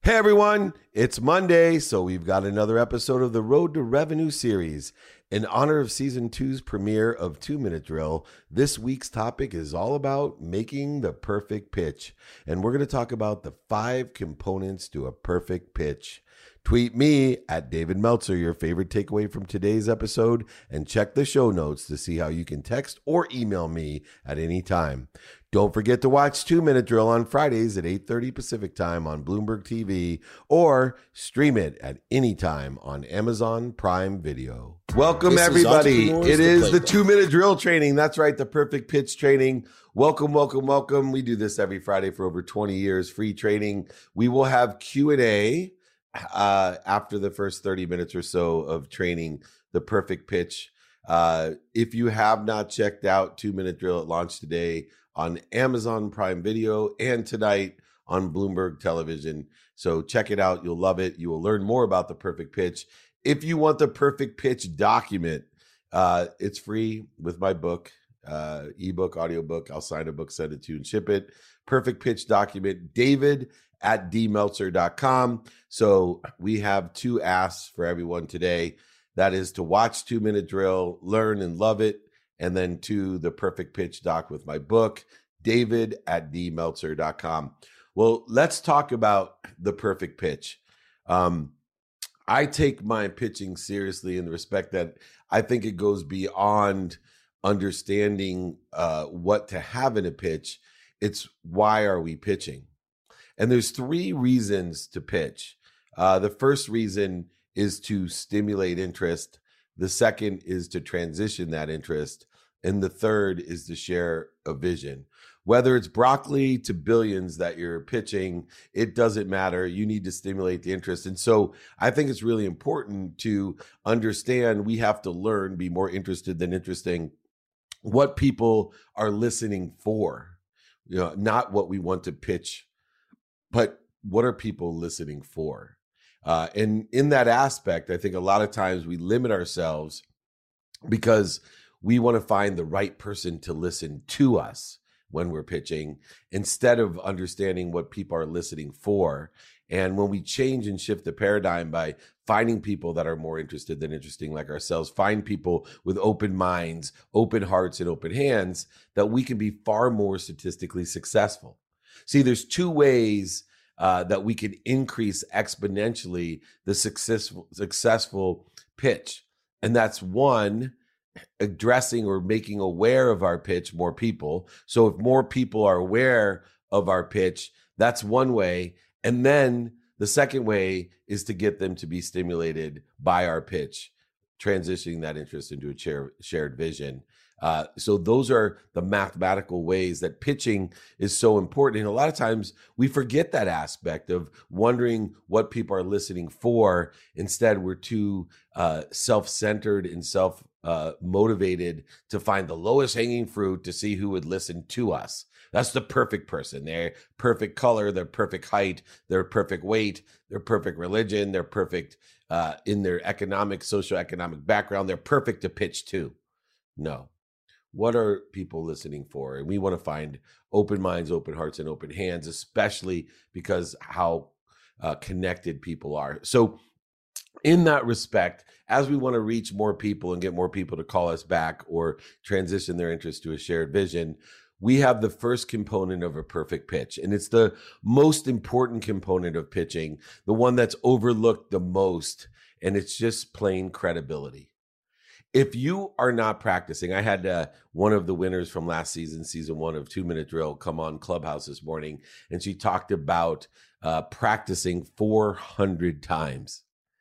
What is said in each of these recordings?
Hey everyone, it's Monday, so we've got another episode of the Road to Revenue series. In honor of season 2's premiere of 2-Minute Drill, this week's topic is all about making the perfect pitch. And we're going to talk about the 5 components to a perfect pitch. Tweet me at David Meltzer your favorite takeaway from today's episode, and check the show notes to see how you can text or email me at any time. Don't forget to watch 2-Minute Drill on Fridays at 8:30 Pacific Time on Bloomberg TV, or stream it at any time on Amazon Prime Video. Welcome, everybody. It is the 2-Minute Drill training. That's right, the perfect pitch training. Welcome, welcome, welcome. We do this every Friday for over 20 years, free training. We will have Q&A after the first 30 minutes or so of training the perfect pitch. If you have not checked out 2-Minute Drill, it launched today on Amazon Prime Video and tonight on Bloomberg Television. So check it out. You'll love it. You will learn more about the perfect pitch. If you want the perfect pitch document, it's free with my book, ebook, audiobook. I'll sign a book, send it to you, and ship it. Perfect pitch document, David at dmeltzer.com. So we have 2 asks for everyone today. That is to watch 2-Minute Drill, learn and love it, and then 2, the perfect pitch doc with my book, David at dmeltzer.com. Well, let's talk about the perfect pitch. I take my pitching seriously in the respect that I think it goes beyond understanding what to have in a pitch. It's why are we pitching? And there's 3 reasons to pitch. The first reason is to stimulate interest. The second is to transition that interest. And the third is to share a vision. Whether it's broccoli to billions that you're pitching, it doesn't matter. You need to stimulate the interest. And so I think it's really important to understand we have to learn, be more interested than interesting, what people are listening for. You know, not what we want to pitch, but what are people listening for? And in that aspect, I think a lot of times we limit ourselves because we want to find the right person to listen to us when we're pitching, instead of understanding what people are listening for. And when we change and shift the paradigm by finding people that are more interested than interesting like ourselves, find people with open minds, open hearts, and open hands, that we can be far more statistically successful. See, there's 2 ways that we can increase exponentially the successful pitch. And that's 1, addressing or making aware of our pitch more people. So if more people are aware of our pitch, that's 1 way. And then the second way is to get them to be stimulated by our pitch, transitioning that interest into a shared vision. So those are the mathematical ways that pitching is so important. And a lot of times we forget that aspect of wondering what people are listening for. Instead, we're too self-centered and self-motivated to find the lowest hanging fruit to see who would listen to us. That's the perfect person. They're perfect color, they're perfect height, they're perfect weight, they're perfect religion, they're perfect in their socioeconomic background. They're perfect to pitch to. No. What are people listening for? And we want to find open minds, open hearts, and open hands, especially because how connected people are. So in that respect, as we want to reach more people and get more people to call us back or transition their interest to a shared vision, we have the first component of a perfect pitch. And it's the most important component of pitching, the one that's overlooked the most, and it's just plain credibility. If you are not practicing, I had one of the winners from last season 1 of 2-Minute Drill, come on Clubhouse this morning, and she talked about practicing 400 times.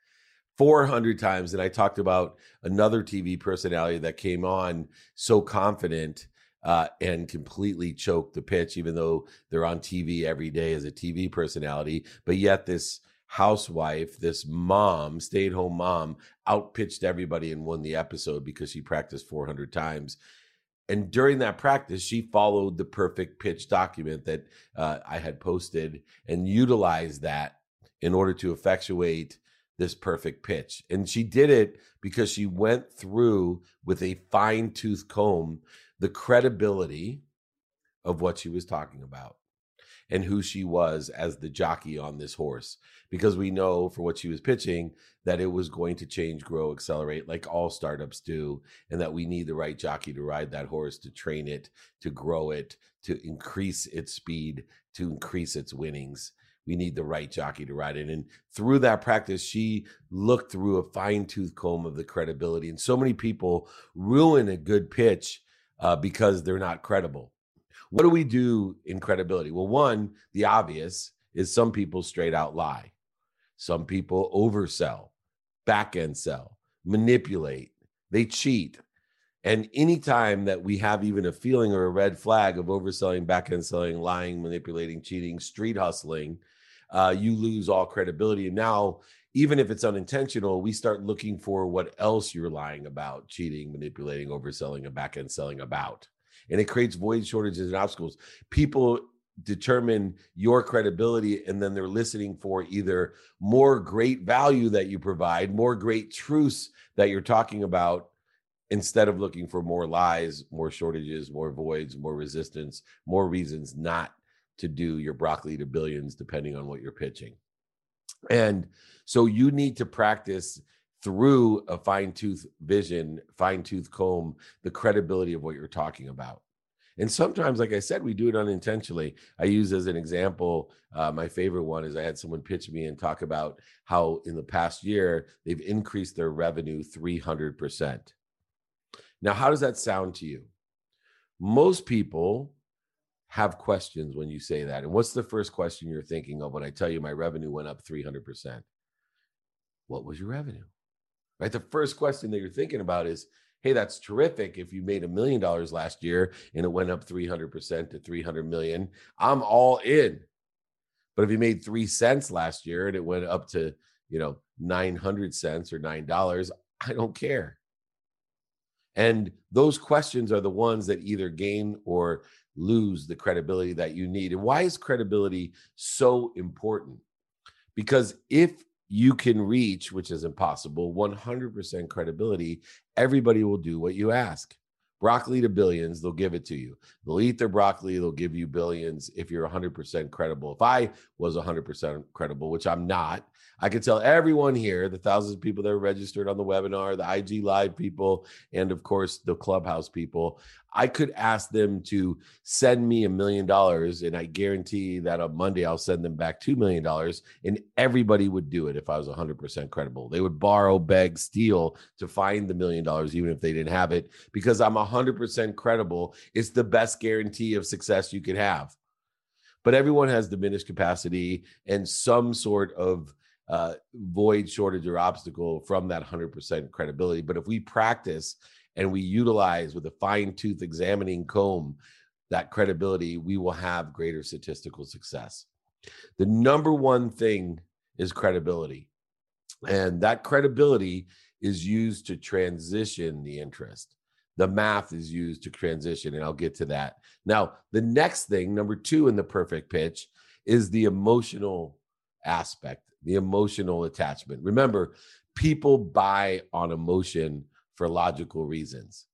400 times. And I talked about another TV personality that came on so confident and completely choked the pitch, even though they're on TV every day as a TV personality. But yet this housewife, this mom, stay-at-home mom, outpitched everybody and won the episode because she practiced 400 times. And during that practice, she followed the perfect pitch document that I had posted and utilized that in order to effectuate this perfect pitch. And she did it because she went through with a fine-tooth comb the credibility of what she was talking about. and who she was as the jockey on this horse, because we know for what she was pitching that it was going to change, grow, accelerate like all startups do, and that we need the right jockey to ride that horse, to train it, to grow it, to increase its speed, to increase its winnings. We need the right jockey to ride it. And through that practice, she looked through a fine-tooth comb of the credibility. And so many people ruin a good pitch because they're not credible. What do we do in credibility? Well, one, the obvious is some people straight out lie. Some people oversell, back end sell, manipulate, they cheat. And anytime that we have even a feeling or a red flag of overselling, back end selling, lying, manipulating, cheating, street hustling, you lose all credibility. And now, even if it's unintentional, we start looking for what else you're lying about, cheating, manipulating, overselling, and back end selling about. And it creates void, shortages, and obstacles. People determine your credibility, and then they're listening for either more great value that you provide, more great truths that you're talking about, instead of looking for more lies, more shortages, more voids, more resistance, more reasons not to do your broccoli to billions, depending on what you're pitching. And so you need to practice through a fine-tooth vision, fine-tooth comb, the credibility of what you're talking about. And sometimes, like I said, we do it unintentionally. I use as an example, my favorite one is I had someone pitch me and talk about how in the past year, they've increased their revenue 300%. Now, how does that sound to you? Most people have questions when you say that. And what's the first question you're thinking of when I tell you my revenue went up 300%? What was your revenue? Right? The first question that you're thinking about is, hey, that's terrific. If you made $1 million last year and it went up 300% to 300 million, I'm all in. But if you made 3 cents last year and it went up to, 900 cents or $9, I don't care. And those questions are the ones that either gain or lose the credibility that you need. And why is credibility so important? Because if you can reach, which is impossible, 100% credibility, everybody will do what you ask. Broccoli to billions, they'll give it to you. They'll eat their broccoli, they'll give you billions if you're 100% credible. If I was 100% credible, which I'm not, I could tell everyone here, the thousands of people that are registered on the webinar, the IG Live people, and of course, the Clubhouse people, I could ask them to send me $1 million, and I guarantee that on Monday, I'll send them back $2 million, and everybody would do it if I was 100% credible. They would borrow, beg, steal to find the $1 million, even if they didn't have it, because I'm 100% credible. It's the best guarantee of success you could have. But everyone has diminished capacity and some sort of void, shortage, or obstacle from that 100% credibility. But if we practice and we utilize with a fine-tooth examining comb that credibility, we will have greater statistical success. The number one thing is credibility. And that credibility is used to transition the interest. The math is used to transition, and I'll get to that. Now, the next thing, number 2 in the perfect pitch, is the emotional aspect, the emotional attachment. Remember, people buy on emotion for logical reasons.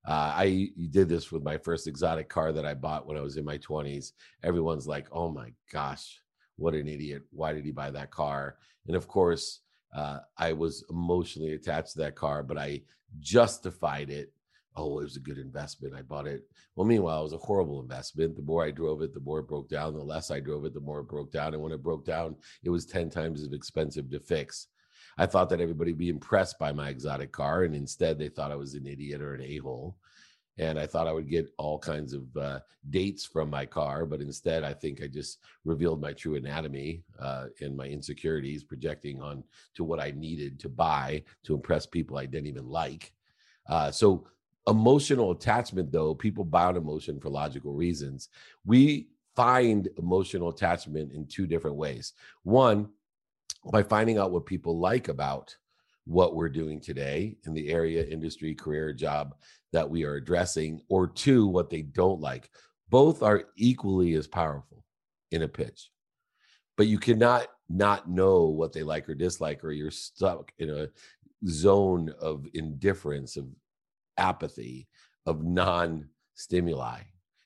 I did this with my first exotic car that I bought when I was in my 20s. Everyone's like, oh my gosh, what an idiot. Why did he buy that car? And of course, I was emotionally attached to that car, but I justified it. Oh, it was a good investment. I bought it. Well, meanwhile, it was a horrible investment. The more I drove it, the more it broke down. The less I drove it, the more it broke down. And when it broke down, it was 10 times as expensive to fix. I thought that everybody would be impressed by my exotic car, and instead they thought I was an idiot or an a-hole. And I thought I would get all kinds of dates from my car, but instead I think I just revealed my true anatomy and my insecurities, projecting on to what I needed to buy to impress people I didn't even like. So emotional attachment, though, people buy on emotion for logical reasons. We find emotional attachment in 2 different ways. One, by finding out what people like about what we're doing today in the area, industry, career, job that we are addressing, or 2, what they don't like. Both are equally as powerful in a pitch, but you cannot not know what they like or dislike, or you're stuck in a zone of indifference, of apathy, of non-stimuli.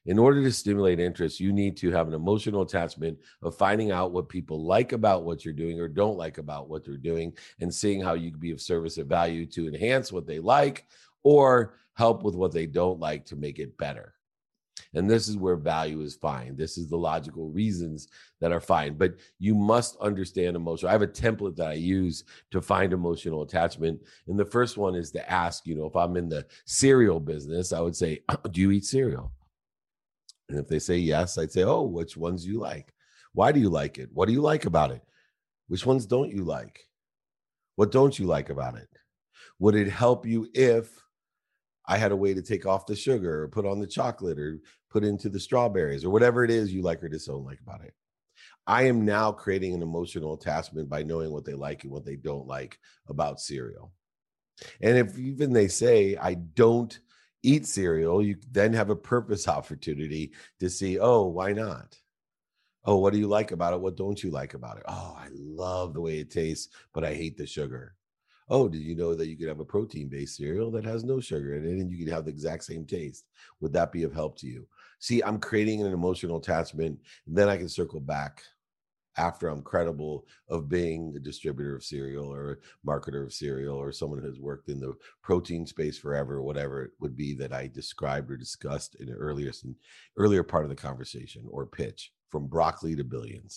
In order to stimulate interest, you need to have an emotional attachment of finding out what people like about what you're doing or don't like about what they're doing, and seeing how you can be of service of value to enhance what they like or help with what they don't like to make it better. And this is where value is fine. This is the logical reasons that are fine. But you must understand emotion. I have a template that I use to find emotional attachment. And the first one is to ask, if I'm in the cereal business, I would say, do you eat cereal? And if they say yes, I'd say, oh, which ones do you like? Why do you like it? What do you like about it? Which ones don't you like? What don't you like about it? Would it help you if I had a way to take off the sugar or put on the chocolate or put into the strawberries or whatever it is you like or don't like about it? I am now creating an emotional attachment by knowing what they like and what they don't like about cereal. And if even they say, I don't eat cereal, you then have a purpose opportunity to see, oh, why not? Oh, what do you like about it? What don't you like about it? Oh, I love the way it tastes, but I hate the sugar. Oh, did you know that you could have a protein-based cereal that has no sugar in it and you can have the exact same taste? Would that be of help to you? See, I'm creating an emotional attachment, and then I can circle back after I'm credible of being a distributor of cereal or a marketer of cereal or someone who has worked in the protein space forever, whatever it would be that I described or discussed in an earlier part of the conversation or pitch, from broccoli to billions.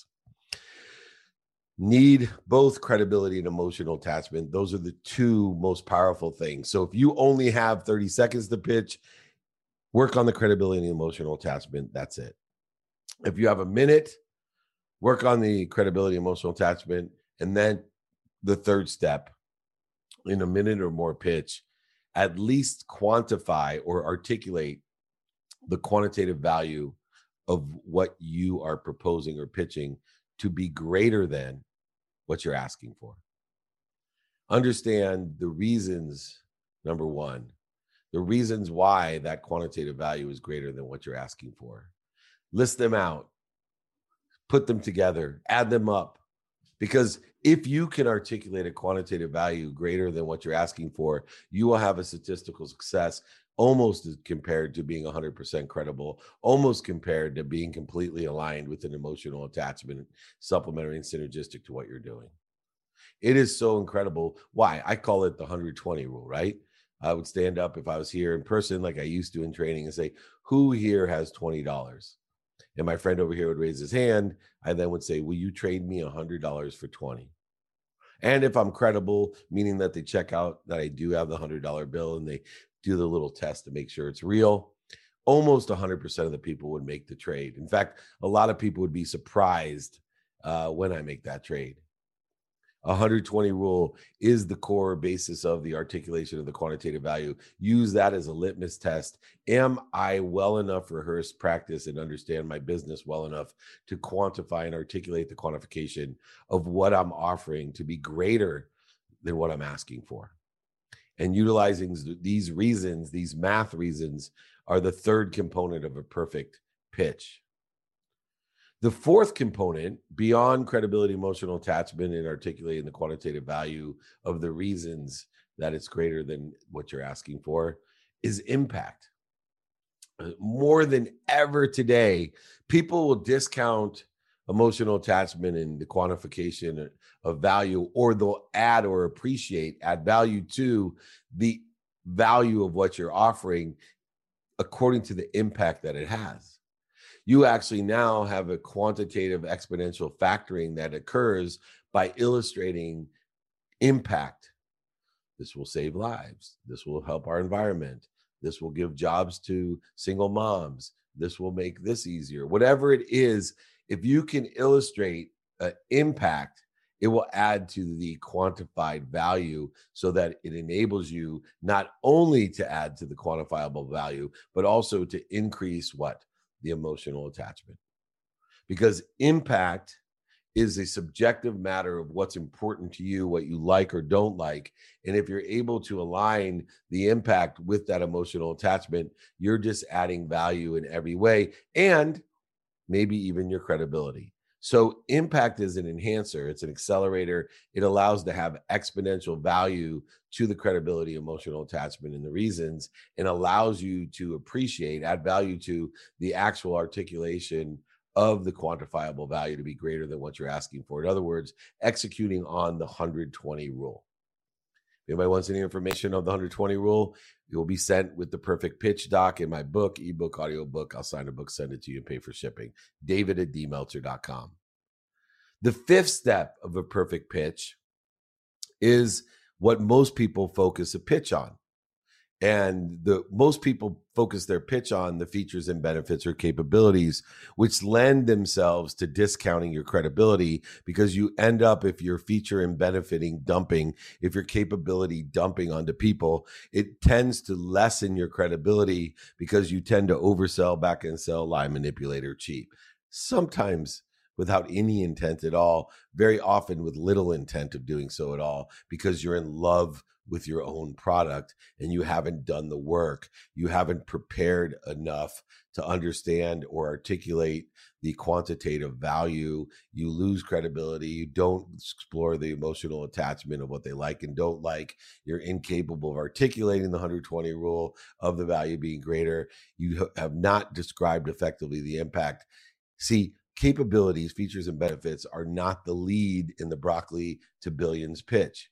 Need both credibility and emotional attachment. Those are the two most powerful things. So if you only have 30 seconds to pitch, work on the credibility and emotional attachment. That's it. If you have a minute, work on the credibility, emotional attachment. And then the third step, in a minute or more pitch, at least quantify or articulate the quantitative value of what you are proposing or pitching to be greater than what you're asking for. Understand the reasons, number one, the reasons why that quantitative value is greater than what you're asking for. List them out, put them together, add them up. Because if you can articulate a quantitative value greater than what you're asking for, you will have a statistical success almost as compared to being 100% credible, almost compared to being completely aligned with an emotional attachment, supplementary and synergistic to what you're doing. It is so incredible. Why? I call it the 120 rule, right? I would stand up if I was here in person, like I used to in training, and say, who here has $20? And my friend over here would raise his hand. I then would say, will you trade me $100 for 20? And if I'm credible, meaning that they check out that I do have the $100 bill and they do the little test to make sure it's real, almost 100% of the people would make the trade. In fact, a lot of people would be surprised when I make that trade. 120 rule is the core basis of the articulation of the quantitative value. Use that as a litmus test. Am I well enough rehearsed, practice, and understand my business well enough to quantify and articulate the quantification of what I'm offering to be greater than what I'm asking for? And utilizing these reasons, these math reasons, are the third component of a perfect pitch. The fourth component, beyond credibility, emotional attachment, and articulating the quantitative value of the reasons that it's greater than what you're asking for, is impact. More than ever today, people will discount emotional attachment and the quantification of value, or they'll add value to the value of what you're offering according to the impact that it has. You actually now have a quantitative exponential factoring that occurs by illustrating impact. This will save lives. This will help our environment. This will give jobs to single moms. This will make this easier. Whatever it is, if you can illustrate impact, it will add to the quantified value so that it enables you not only to add to the quantifiable value, but also to increase what? The emotional attachment. Because impact is a subjective matter of what's important to you, what you like or don't like. And if you're able to align the impact with that emotional attachment, you're just adding value in every way, and maybe even your credibility. So impact is an enhancer, it's an accelerator. It allows to have exponential value to the credibility, emotional attachment, and the reasons, and allows you to appreciate, add value to the actual articulation of the quantifiable value to be greater than what you're asking for. In other words, executing on the 120 rule. If anybody wants any information on the 120 rule, you'll be sent with the perfect pitch doc in my book, ebook, audiobook. I'll sign a book, send it to you, and pay for shipping. David@dmeltzer.com. The fifth step of a perfect pitch is what most people focus a pitch on. And most people focus their pitch on the features and benefits or capabilities, which lend themselves to discounting your credibility, because you end up, if you're feature and benefiting dumping, if your capability dumping onto people, it tends to lessen your credibility because you tend to oversell, back and sell, lie, manipulate, or cheat. Sometimes without any intent at all, very often with little intent of doing so at all, because you're in love with your own product and you haven't done the work. You haven't prepared enough to understand or articulate the quantitative value. You lose credibility. You don't explore the emotional attachment of what they like and don't like. You're incapable of articulating the 120 rule of the value being greater. You have not described effectively the impact. See, capabilities, features, and benefits are not the lead in the broccoli to billions pitch.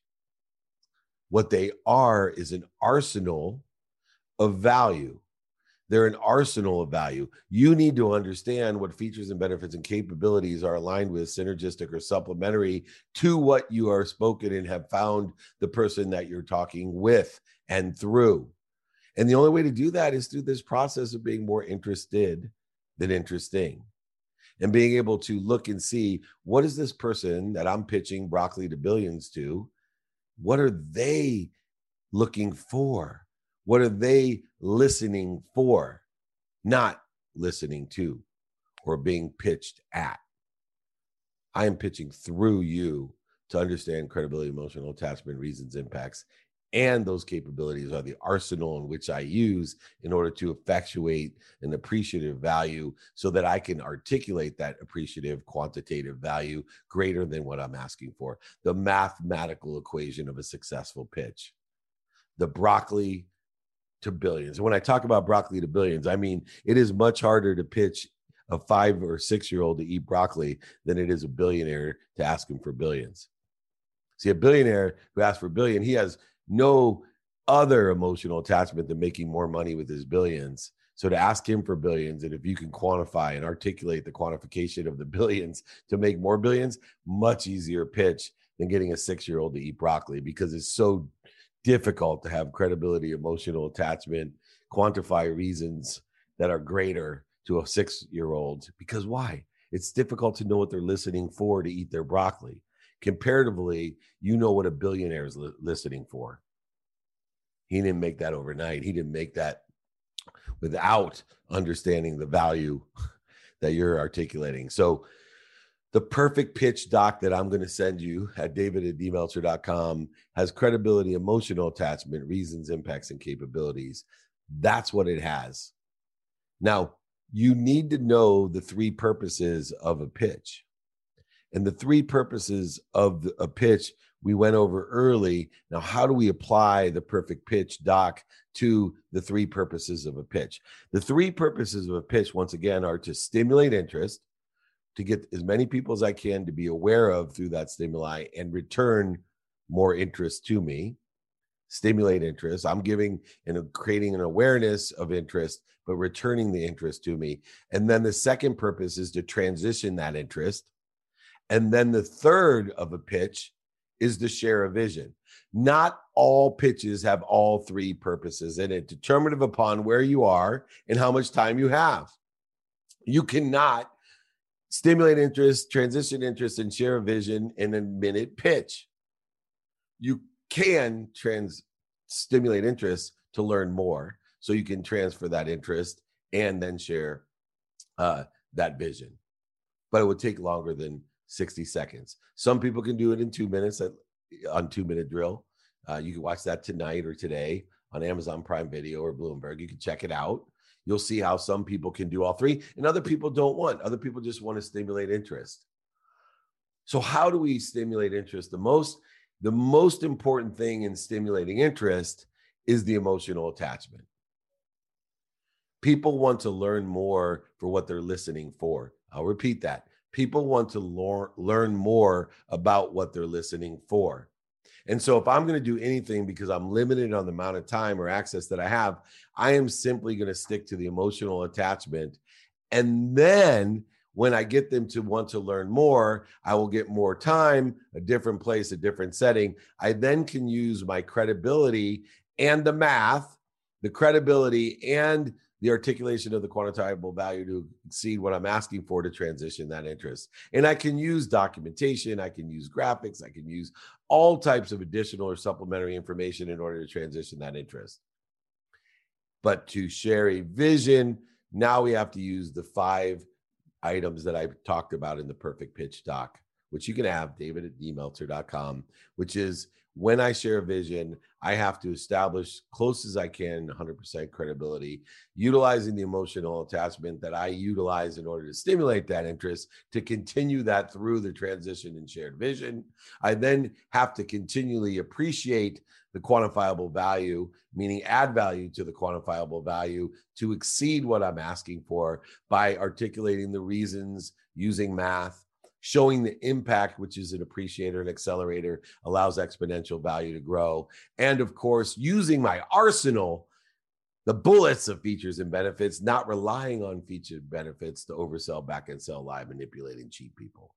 What they are is an arsenal of value. They're an arsenal of value. You need to understand what features and benefits and capabilities are aligned with, synergistic or supplementary to what you are spoken and have found the person that you're talking with and through. And the only way to do that is through this process of being more interested than interesting, and being able to look and see, what is this person that I'm pitching broccoli to billions to? What are they looking for? What are they listening for? Not listening to or being pitched at. I am pitching through you to understand credibility, emotional attachment, reasons, impacts, and those capabilities are the arsenal in which I use in order to effectuate an appreciative value so that I can articulate that appreciative quantitative value greater than what I'm asking for. The mathematical equation of a successful pitch. The broccoli to billions. And when I talk about broccoli to billions, I mean, it is much harder to pitch a 5 or 6 year old to eat broccoli than it is a billionaire to ask him for billions. See, a billionaire who asks for a billion, he has no other emotional attachment than making more money with his billions. So to ask him for billions, and if you can quantify and articulate the quantification of the billions to make more billions, much easier pitch than getting a 6-year-old to eat broccoli, because it's so difficult to have credibility, emotional attachment, quantify reasons that are greater to a 6-year-old. Because why? It's difficult to know what they're listening for to eat their broccoli. Comparatively, you know what a billionaire is listening for. He didn't make that overnight. He didn't make that without understanding the value that you're articulating. So the perfect pitch doc that I'm going to send you at david@dmeltzer.com has credibility, emotional attachment, reasons, impacts, and capabilities. That's what it has. Now, you need to know the 3 purposes of a pitch. And the 3 purposes of a pitch we went over early. Now, how do we apply the perfect pitch doc to the 3 purposes of a pitch? The 3 purposes of a pitch, once again, are to stimulate interest, to get as many people as I can to be aware of through that stimuli and return more interest to me. Stimulate interest. I'm giving and creating an awareness of interest, but returning the interest to me. And then the second purpose is to transition that interest. And then the third of a pitch is to share a vision. Not all pitches have all 3 purposes in it, determinative upon where you are and how much time you have. You cannot stimulate interest, transition interest, and share a vision in a minute pitch. You can stimulate interest to learn more, so you can transfer that interest and then share that vision. But it would take longer than 60 seconds. Some people can do it in 2 minutes on 2-minute drill. You can watch that tonight or today on Amazon Prime Video or Bloomberg. You can check it out. You'll see how some people can do all 3 and other people don't want. Other people just want to stimulate interest. So how do we stimulate interest? The most important thing in stimulating interest is the emotional attachment. People want to learn more for what they're listening for. I'll repeat that. People want to learn more about what they're listening for. And so if I'm going to do anything because I'm limited on the amount of time or access that I have, I am simply going to stick to the emotional attachment. And then when I get them to want to learn more, I will get more time, a different place, a different setting. I then can use my credibility and the math, the credibility and the articulation of the quantifiable value to exceed what I'm asking for to transition that interest. And I can use documentation, I can use graphics, I can use all types of additional or supplementary information in order to transition that interest. But to share a vision, now we have to use the 5 items that I talked about in the Perfect Pitch doc, which you can have, david@dmeltzer.com, which is when I share a vision, I have to establish close as I can 100% credibility, utilizing the emotional attachment that I utilize in order to stimulate that interest, to continue that through the transition and shared vision. I then have to continually appreciate the quantifiable value, meaning add value to the quantifiable value to exceed what I'm asking for by articulating the reasons, using math, showing the impact, which is an appreciator and accelerator, allows exponential value to grow. And of course, using my arsenal, the bullets of features and benefits, not relying on featured benefits to oversell, back and sell, lie, manipulating, cheat people.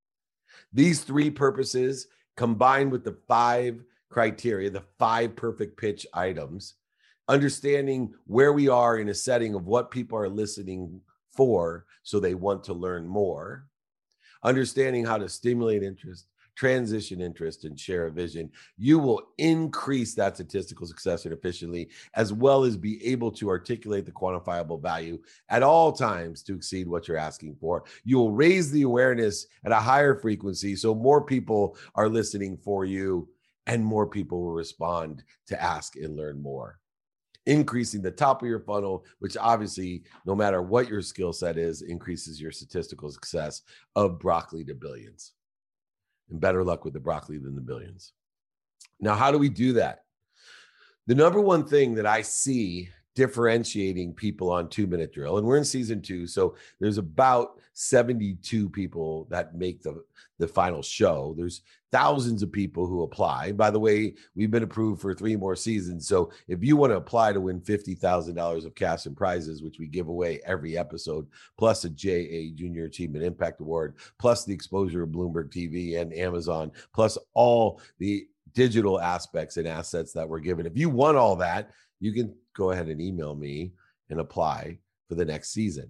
These 3 purposes combined with the 5 criteria, the 5 perfect pitch items, understanding where we are in a setting of what people are listening for, so they want to learn more, understanding how to stimulate interest, transition interest, and share a vision, you will increase that statistical success and efficiently, as well as be able to articulate the quantifiable value at all times to exceed what you're asking for. You will raise the awareness at a higher frequency, so more people are listening for you and more people will respond to ask and learn more. Increasing the top of your funnel, which obviously, no matter what your skill set is, increases your statistical success of broccoli to billions. And better luck with the broccoli than the billions. Now, how do we do that? The number one thing that I see differentiating people on 2-Minute Drill, and we're in season 2, so there's about 72 people that make the final show. There's thousands of people who apply. By the way, we've been approved for 3 more seasons. So if you want to apply to win $50,000 of cash and prizes, which we give away every episode, plus a JA Junior Achievement Impact Award, plus the exposure of Bloomberg TV and Amazon, plus all the digital aspects and assets that we're given. If you want all that, you can go ahead and email me and apply for the next season.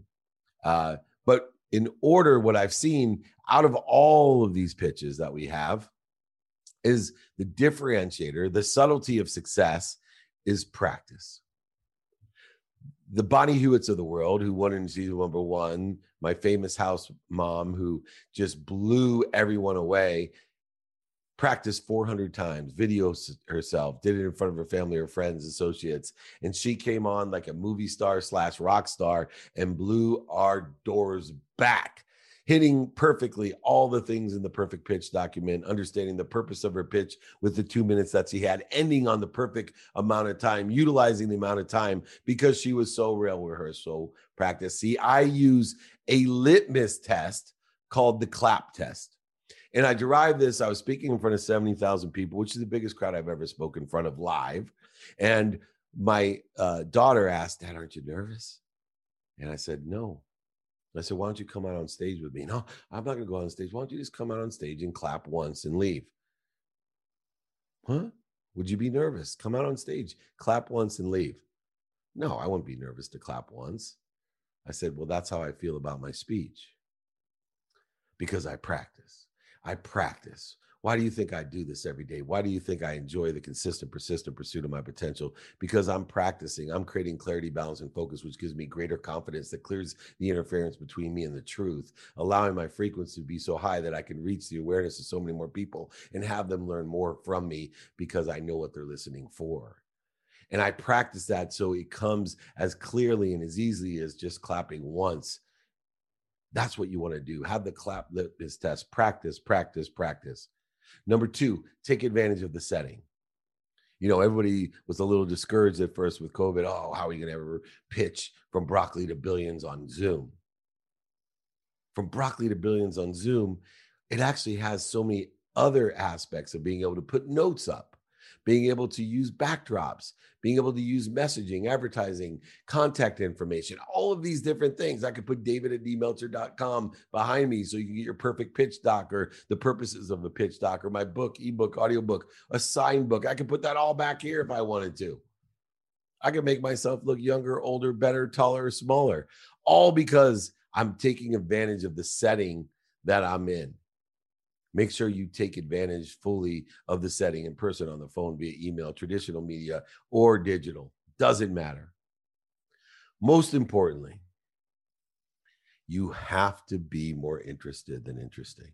But in order, what I've seen out of all of these pitches that we have is the differentiator, the subtlety of success is practice. The Bonnie Hewitts of the world, who won in season number 1, my famous house mom who just blew everyone away, practiced 400 times, videos herself, did it in front of her family, her friends, associates. And she came on like a movie star / rock star and blew our doors back, hitting perfectly all the things in the Perfect Pitch document, understanding the purpose of her pitch with the 2 minutes that she had, ending on the perfect amount of time, utilizing the amount of time because she was so real with her, so practice. See, I use a litmus test called the clap test. And I derived this, I was speaking in front of 70,000 people, which is the biggest crowd I've ever spoken in front of live. And my daughter asked, "Dad, aren't you nervous?" And I said, "No." I said, "Why don't you come out on stage with me?" "No, I'm not going to go on stage. Why don't you just come out on stage and clap once and leave?" "Huh? Would you be nervous? Come out on stage, clap once and leave." "No, I wouldn't be nervous to clap once." I said, "Well, that's how I feel about my speech, because I practice. I practice. Why do you think I do this every day? Why do you think I enjoy the consistent, persistent pursuit of my potential? Because I'm practicing. I'm creating clarity, balance, and focus, which gives me greater confidence that clears the interference between me and the truth, allowing my frequency to be so high that I can reach the awareness of so many more people and have them learn more from me because I know what they're listening for." And I practice that so it comes as clearly and as easily as just clapping once That's what you want to do. Have the clap litmus test. Practice, practice, practice. Number 2, take advantage of the setting. Everybody was a little discouraged at first with COVID. Oh, how are you going to ever pitch from broccoli to billions on Zoom? From broccoli to billions on Zoom, it actually has so many other aspects of being able to put notes up, being able to use backdrops, being able to use messaging, advertising, contact information, all of these different things. I could put david@dmeltzer.com behind me so you can get your perfect pitch doc or the purposes of a pitch doc or my book, ebook, audiobook, a signed book. I could put that all back here if I wanted to. I could make myself look younger, older, better, taller, smaller, all because I'm taking advantage of the setting that I'm in. Make sure you take advantage fully of the setting in person, on the phone, via email, traditional media, or digital. Doesn't matter. Most importantly, you have to be more interested than interesting.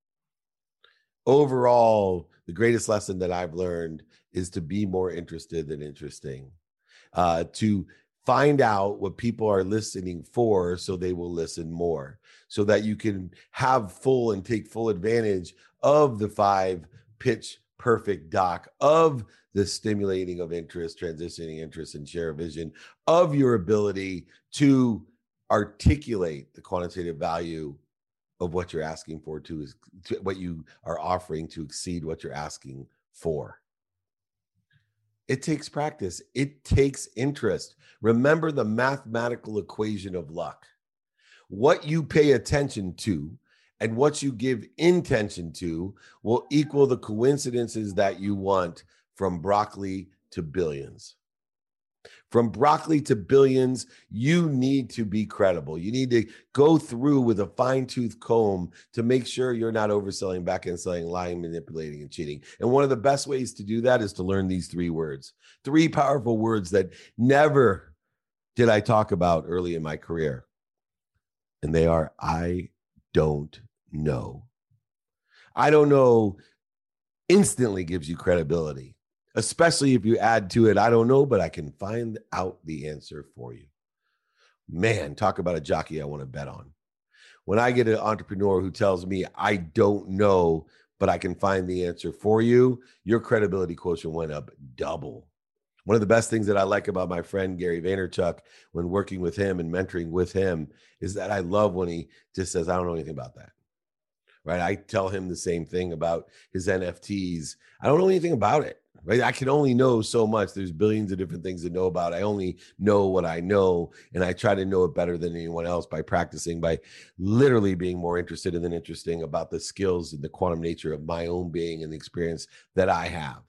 Overall, the greatest lesson that I've learned is to be more interested than interesting, to find out what people are listening for so they will listen more, so that you can have full and take full advantage of the 5 pitch perfect doc, of the stimulating of interest, transitioning interest, and share a vision, of your ability to articulate the quantitative value of what you're asking for, to what you are offering to exceed what you're asking for. It takes practice. It takes interest. Remember the mathematical equation of luck. What you pay attention to and what you give intention to will equal the coincidences that you want, from broccoli to billions. From broccoli to billions, you need to be credible. You need to go through with a fine-tooth comb to make sure you're not overselling, back-end selling, lying, manipulating, and cheating. And one of the best ways to do that is to learn these 3 words, 3 powerful words that never did I talk about early in my career. And they are, I don't know. I don't know instantly gives you credibility, especially if you add to it, I don't know, but I can find out the answer for you. Man, talk about a jockey I want to bet on. When I get an entrepreneur who tells me, I don't know, but I can find the answer for you, your credibility quotient went up double. One of the best things that I like about my friend Gary Vaynerchuk when working with him and mentoring with him is that I love when he just says, I don't know anything about that. Right? I tell him the same thing about his NFTs. I don't know anything about it. Right? I can only know so much. There's billions of different things to know about. I only know what I know, and I try to know it better than anyone else by practicing, by literally being more interested than interesting about the skills and the quantum nature of my own being and the experience that I have.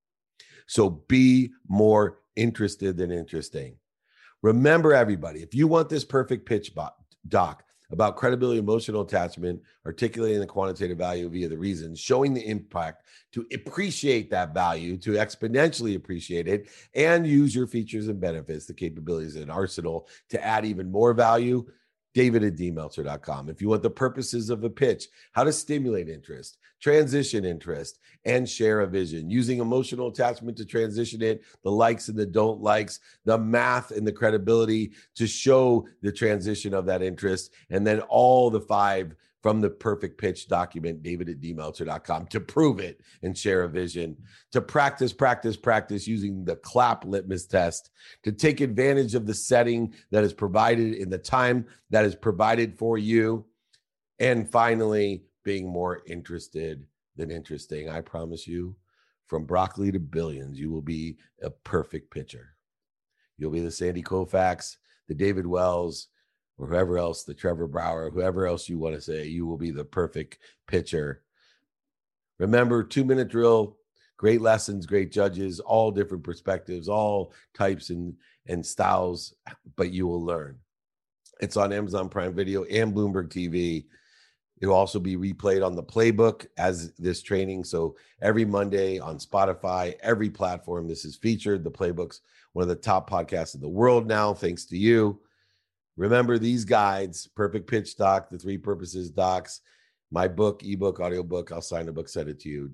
So be more interested than interesting. Remember, everybody, if you want this perfect pitch doc about credibility, emotional attachment, articulating the quantitative value via the reasons, showing the impact, to appreciate that value, to exponentially appreciate it, and use your features and benefits, the capabilities and arsenal to add even more value, david@dmeltzer.com. If you want the purposes of a pitch, how to stimulate interest, transition interest, and share a vision, using emotional attachment to transition it, the likes and the don't likes, the math and the credibility to show the transition of that interest, and then all the 5 from the perfect pitch document, david@dmeltzer.com, to prove it and share a vision, to practice using the clap litmus test, to take advantage of the setting that is provided in the time that is provided for you, and finally, being more interested than interesting. I promise you, from broccoli to billions, you will be a perfect pitcher. You'll be the Sandy Koufax, the David Wells, or whoever else, the Trevor Bauer, whoever else you want to say, you will be the perfect pitcher. Remember, 2-minute drill, great lessons, great judges, all different perspectives, all types and styles, but you will learn. It's on Amazon Prime Video and Bloomberg TV. It will also be replayed on the Playbook as this training. So every Monday on Spotify, every platform this is featured. The Playbook's one of the top podcasts in the world now, thanks to you. Remember these guides, Perfect Pitch Doc, the 3 Purposes Docs, my book, ebook, audiobook. I'll sign a book, send it to you.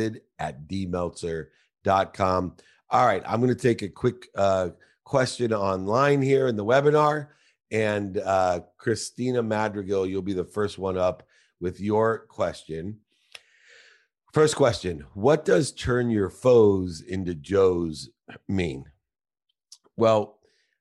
david@dmeltzer.com. All right, I'm going to take a quick question online here in the webinar. And Christina Madrigal, you'll be the first one up with your question. First question, what does turn your foes into Joes mean? Well,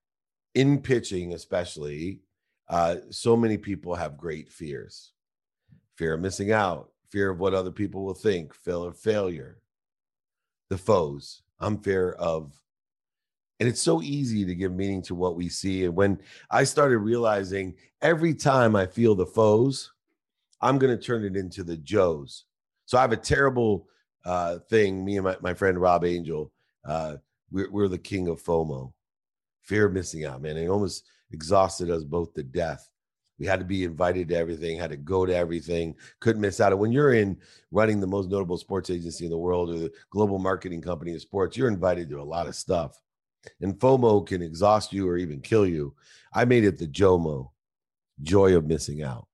in pitching especially, so many people have great fears. Fear of missing out, fear of what other people will think, fear of failure. The foes, I'm fear of. And it's so easy to give meaning to what we see. And when I started realizing every time I feel the foes, I'm going to turn it into the Joes. So I have a terrible thing. Me and my friend Rob Angel, we're the king of FOMO, fear of missing out, man. It almost exhausted us both to death. We had to be invited to everything, had to go to everything, couldn't miss out. And when you're in running the most notable sports agency in the world or the global marketing company of sports, you're invited to a lot of stuff. And FOMO can exhaust you or even kill you. I made it the JOMO, joy of missing out.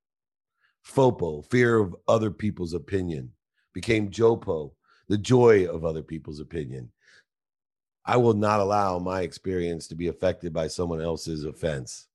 FOPO, fear of other people's opinion, became JOPO, the joy of other people's opinion. I will not allow my experience to be affected by someone else's offense.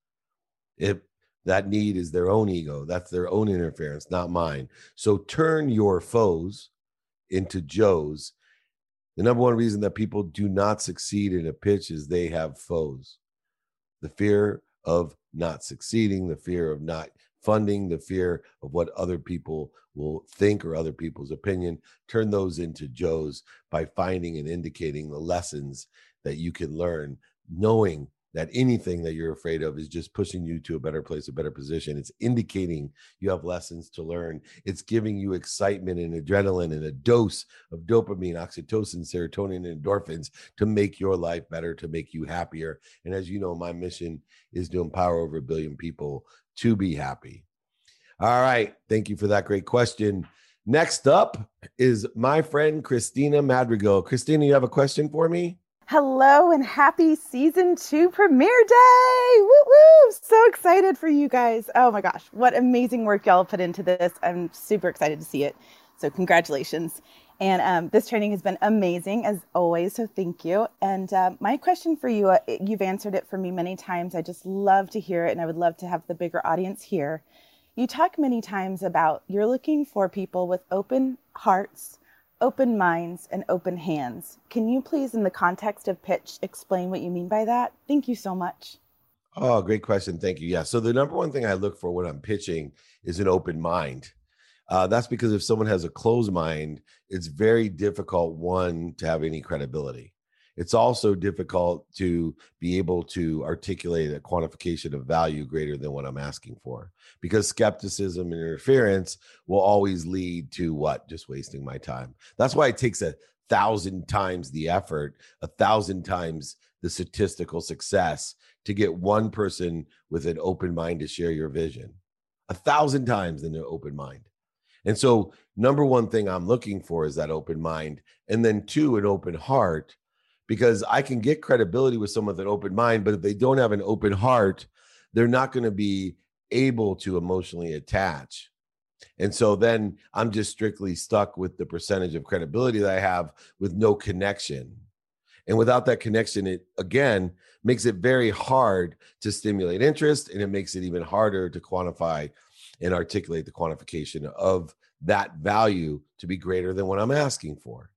If that need is their own ego, that's their own interference, not mine. So turn your foes into Joes. The number one reason that people do not succeed in a pitch is they have foes. The fear of not succeeding, the fear of not funding, the fear of what other people will think or other people's opinion. Turn those into Joes by finding and indicating the lessons that you can learn, knowing that anything that you're afraid of is just pushing you to a better place, a better position. It's indicating you have lessons to learn. It's giving you excitement and adrenaline and a dose of dopamine, oxytocin, serotonin, and endorphins to make your life better, to make you happier. And as you know, my mission is to empower over 1 billion people to be happy. All right. Thank you for that great question. Next up is my friend, Christina Madrigal. Christina, you have a question for me? Hello and happy season 2 premiere day. Woo woo. So excited for you guys. Oh my gosh. What amazing work y'all put into this. I'm super excited to see it. So congratulations. And this training has been amazing as always. So thank you. And my question for you, you've answered it for me many times. I just love to hear it. And I would love to have the bigger audience here. You talk many times about you're looking for people with open hearts, open minds, and open hands. Can you please, in the context of pitch, explain what you mean by that? Thank you so much. Oh, great question. Thank you. Yeah. So the number one thing I look for when I'm pitching is an open mind. That's because if someone has a closed mind, it's very difficult, one, to have any credibility. It's also difficult to be able to articulate a quantification of value greater than what I'm asking for, because skepticism and interference will always lead to what? Just wasting my time. That's why it takes 1,000 times the effort, 1,000 times the statistical success to get one person with an open mind to share your vision. 1,000 times in an open mind. And so, number one thing I'm looking for is that open mind. And then two, an open heart, because I can get credibility with someone with an open mind, but if they don't have an open heart, they're not going to be able to emotionally attach. And so then I'm just strictly stuck with the percentage of credibility that I have with no connection. And without that connection, it again makes it very hard to stimulate interest, and it makes it even harder to quantify and articulate the quantification of that value to be greater than what I'm asking for.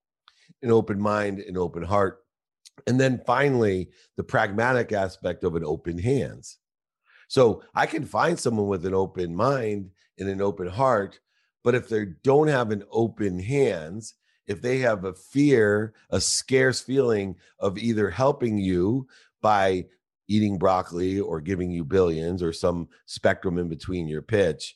An open mind, an open heart. And then finally, the pragmatic aspect of an open hands. So I can find someone with an open mind and an open heart, but if they don't have an open hands, if they have a fear, a scarce feeling of either helping you by eating broccoli or giving you billions or some spectrum in between your pitch,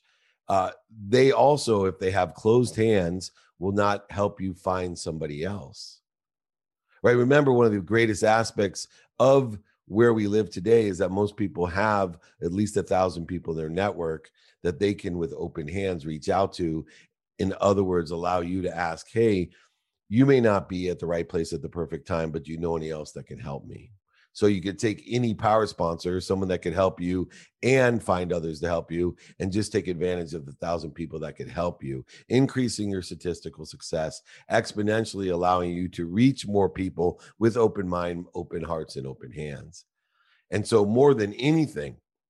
they also, if they have closed hands, will not help you find somebody else. Right? Remember, one of the greatest aspects of where we live today is that most people have at least 1,000 people in their network that they can, with open hands, reach out to. In other words, allow you to ask, hey, you may not be at the right place at the perfect time, but do you know anyone else that can help me? So you could take any power sponsor, someone that could help you, and find others to help you, and just take advantage of the 1,000 people that could help you, increasing your statistical success, exponentially allowing you to reach more people with open mind, open hearts, and open hands. And so more than anything,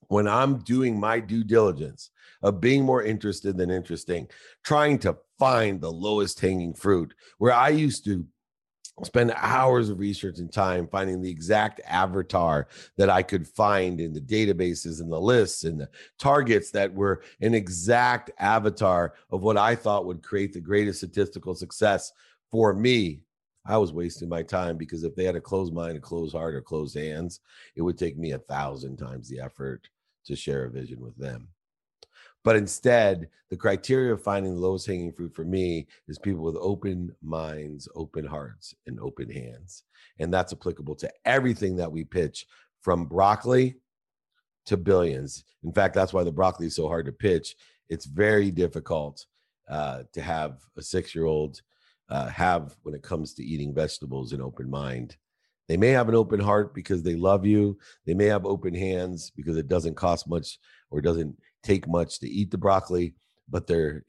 when I'm doing my due diligence of being more interested than interesting, trying to find the lowest hanging fruit, where I used to spend hours of research and time finding the exact avatar that I could find in the databases and the lists and the targets that were an exact avatar of what I thought would create the greatest statistical success for me. I was wasting my time, because if they had a closed mind, a closed heart, or closed hands, it would take me 1,000 times the effort to share a vision with them. But instead, the criteria of finding the lowest hanging fruit for me is people with open minds, open hearts, and open hands. And that's applicable to everything that we pitch, from broccoli to billions. In fact, that's why the broccoli is so hard to pitch. It's very difficult to have a 6-year-old have, when it comes to eating vegetables, an open mind. They may have an open heart because they love you. They may have open hands because it doesn't cost much or doesn't take much to eat the broccoli, but their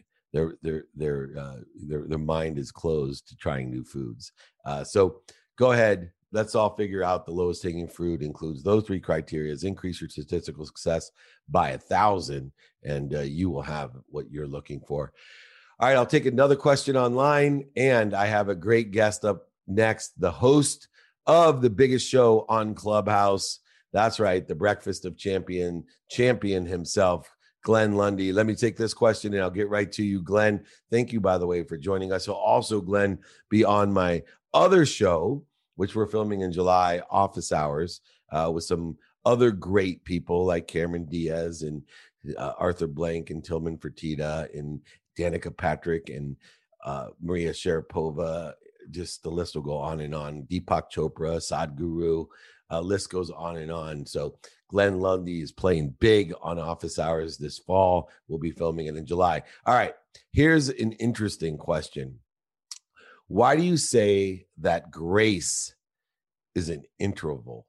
mind is closed to trying new foods. So go ahead. Let's all figure out the lowest hanging fruit includes those 3 criteria. Increase your statistical success by 1,000, and you will have what you're looking for. All right, I'll take another question online, and I have a great guest up next, the host of the biggest show on Clubhouse. That's right, the Breakfast of champion himself, Glenn Lundy. Let me take this question and I'll get right to you, Glenn. Thank you, by the way, for joining us. He'll also, Glenn, be on my other show, which we're filming in July, Office Hours, with some other great people like Cameron Diaz and Arthur Blank and Tillman Fertitta and Danica Patrick and Maria Sharapova. Just the list will go on and on. Deepak Chopra, Sadhguru, list goes on and on. So Glenn Lundy is playing big on Office Hours this fall. We'll be filming it in July. All right, here's an interesting question. Why do you say that grace is an interval?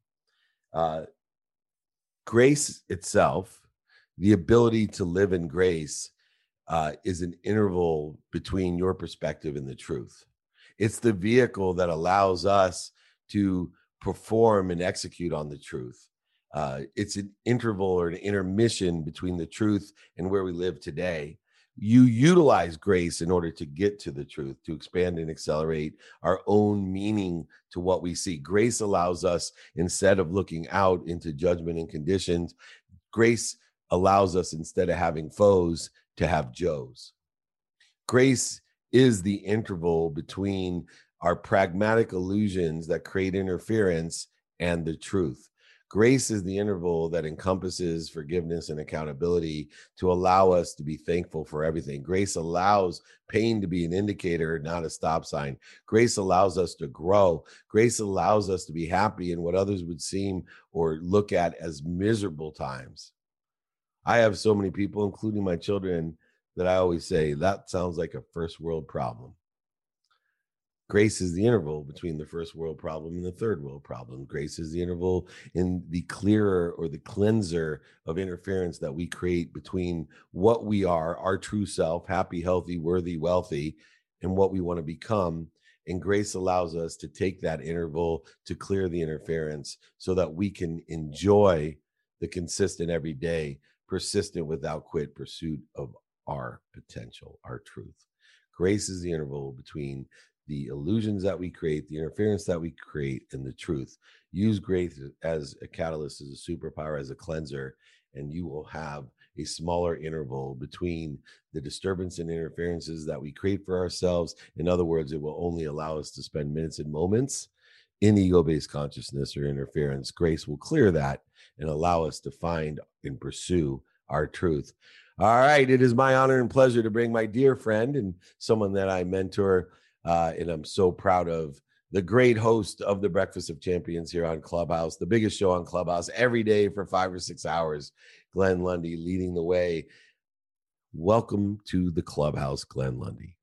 Grace itself, the ability to live in grace, is an interval between your perspective and the truth. It's the vehicle that allows us to perform and execute on the truth. It's an interval or an intermission between the truth and where we live today. You utilize grace in order to get to the truth, to expand and accelerate our own meaning to what we see. Grace allows us, instead of looking out into judgment and conditions, grace allows us, instead of having foes, to have Joes. Grace is the interval between our pragmatic illusions that create interference and the truth. Grace is the interval that encompasses forgiveness and accountability to allow us to be thankful for everything. Grace allows pain to be an indicator, not a stop sign. Grace allows us to grow. Grace allows us to be happy in what others would seem or look at as miserable times. I have so many people, including my children, that I always say, that sounds like a first world problem. Grace is the interval between the first world problem and the third world problem. Grace is the interval in the clearer or the cleanser of interference that we create between what we are, our true self, happy, healthy, worthy, wealthy, and what we want to become. And grace allows us to take that interval to clear the interference so that we can enjoy the consistent, everyday, persistent, without quit pursuit of our potential, our truth. Grace is the interval between the illusions that we create, the interference that we create, and the truth. Use grace as a catalyst, as a superpower, as a cleanser, and you will have a smaller interval between the disturbance and interferences that we create for ourselves. In other words, it will only allow us to spend minutes and moments in ego-based consciousness or interference. Grace will clear that and allow us to find and pursue our truth. All right, it is my honor and pleasure to bring my dear friend and someone that I mentor, and I'm so proud of, the great host of the Breakfast of Champions here on Clubhouse, the biggest show on Clubhouse every day for 5 or 6 hours, Glenn Lundy leading the way. Welcome to the Clubhouse, Glenn Lundy.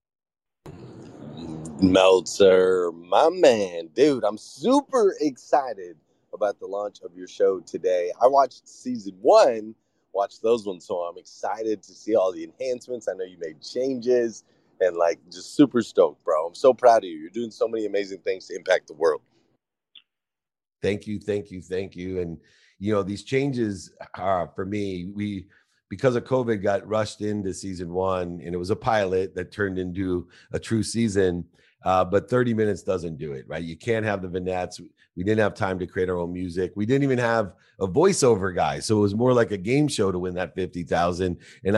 Meltzer, my man, dude, I'm super excited about the launch of your show today. I watched season 1, watched those ones, so I'm excited to see all the enhancements. I know you made changes and just super stoked, bro. I'm so proud of you. You're doing so many amazing things to impact the world. Thank you. And, these changes for me, because of COVID, got rushed into season one, and it was a pilot that turned into a true season. But 30 minutes doesn't do it, right? You can't have the vignettes. We didn't have time to create our own music. We didn't even have a voiceover guy. So it was more like a game show to win that 50,000. And